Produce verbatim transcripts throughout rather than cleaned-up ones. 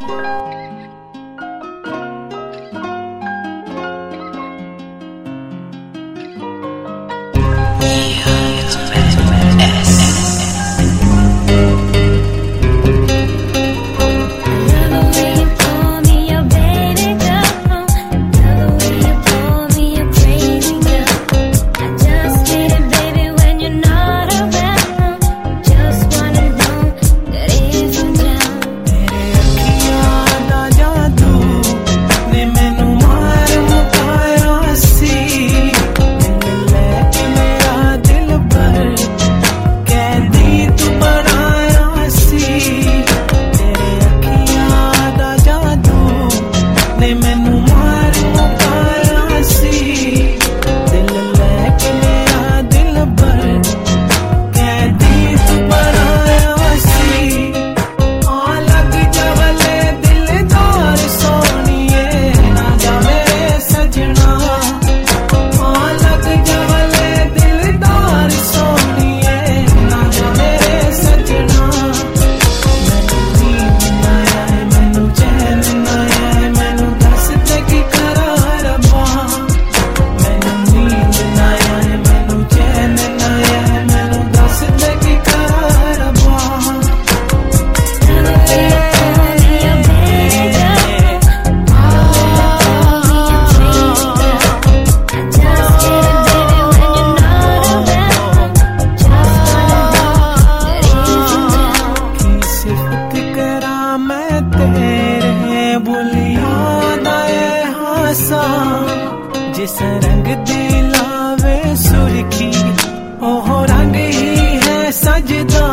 जिस रंग दी लावे सुर्खी ओह रंग ही है सजदा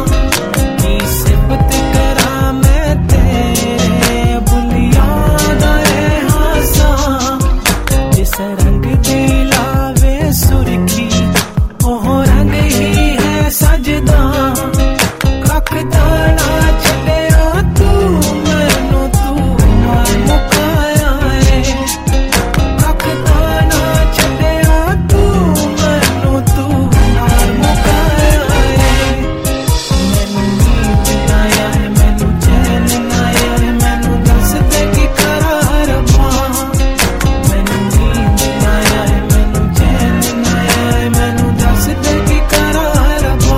की सिफत करा मैं तेरे बुलिया दा हासा जिस रंग दी लावे सुर्खी ओह रंग ही है सजदा कख दाना चलिया तू मैनू तू मार मुकाया है कख दाना चलिया तू मैनू तू मार मुकाया है मैनू नींद ना आए मैनू चैन ना आए मैनू दस दे की करा रब्बा मैनू नींद ना आए मैनू चैन ना आए मैनू दस दे की करा रब्बा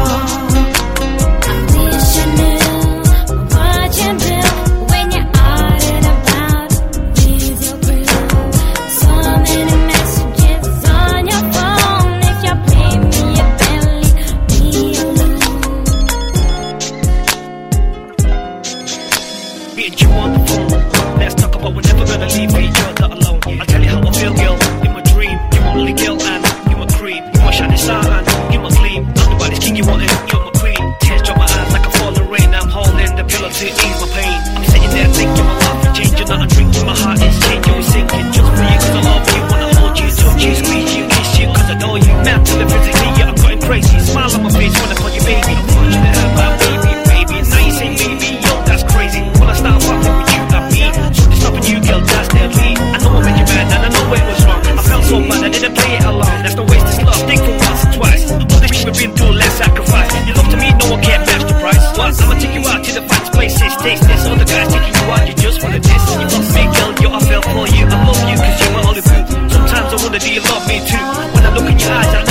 Me and you on the phone. Let's talk about we're never gonna leave each other alone. I'll tell you how I feel, girl. You're my dream, you're my only girl, and you're my cream. You're my shining star, and you're my gleam. I'm nobody's king, you want it, you're my queen. Tears drop my eyes like a falling rain. I'm holding the pillow to ease my pain. I'm sitting there thinking my life is changing, not a drinking. My heart is changing, we're sinking just for you, 'cause I love you. Wanna hold you, touch you, squeeze you, kiss you, 'cause I know you. Man, till the physically, yeah, I'm going crazy. Smile on my face when I call you baby. I'm fortunate to have my baby, baby. Now you say baby, yo, that's crazy. When I start fucking with you, not me. Something stopping you, girl, that's deadly. I know I made you mad, and I know it was wrong. I felt so bad, I didn't play it along. There's no waste this love, think for once or twice. All the shit we've been through, let's sacrifice. Your love to me, no one can match the price. What? I'ma take you out to the finest places, taste this. All the guys taking you out, you just wanna diss. You love me, girl, yo, I fell for you. I love you, 'cause you're my only boo. Sometimes I wonder, do you love me too? When I look in your eyes, I